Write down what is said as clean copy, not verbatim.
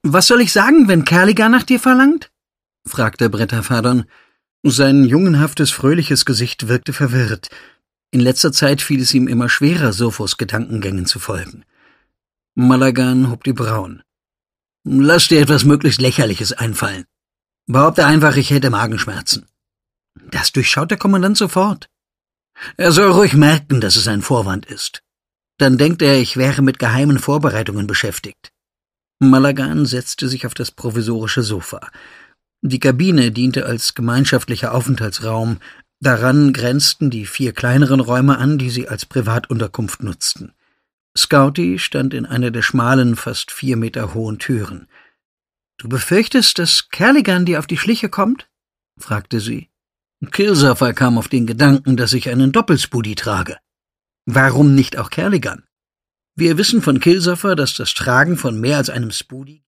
»Was soll ich sagen, wenn Kerligan nach dir verlangt?« fragte Bretterfadern. Sein jungenhaftes, fröhliches Gesicht wirkte verwirrt. In letzter Zeit fiel es ihm immer schwerer, Sophos Gedankengängen zu folgen. Malagan hob die Brauen. »Lass dir etwas möglichst Lächerliches einfallen. Behaupte einfach, ich hätte Magenschmerzen.« Das durchschaut der Kommandant sofort. Er soll ruhig merken, dass es ein Vorwand ist. Dann denkt er, ich wäre mit geheimen Vorbereitungen beschäftigt. Malagan setzte sich auf das provisorische Sofa. Die Kabine diente als gemeinschaftlicher Aufenthaltsraum. Daran grenzten die 4 kleineren Räume an, die sie als Privatunterkunft nutzten. Scouty stand in einer der schmalen, fast 4 Meter hohen Türen. »Du befürchtest, dass Kerligan dir auf die Schliche kommt?« fragte sie. »Killsuffer kam auf den Gedanken, dass ich einen Doppelspudi trage. Warum nicht auch Kerligan? Wir wissen von Killsuffer, dass das Tragen von mehr als einem Spudi